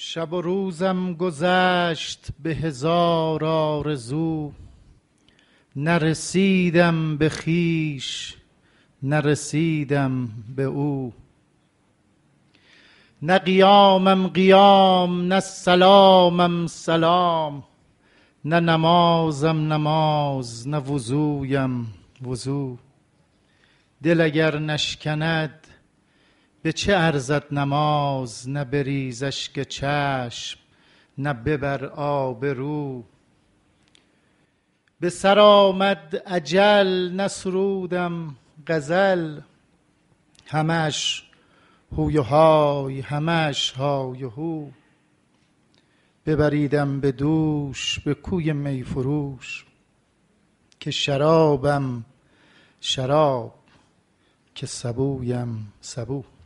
شب و روزم گذشت به هزار آرزو، نرسیدم به خویش نرسیدم به او. نه قیامم قیام نه سلامم سلام، نه نمازم نماز نه وضویم وضو. دل اگر نشکند به چه ارزد نماز، نه بریز اشک چشم نه ببر آبرو. به سر آمد اجل نسرودم غزل، همش هوی و های همش های و هو. ببریدم به دوش به کوی می فروش، که شرابم شراب که سبویم سبو.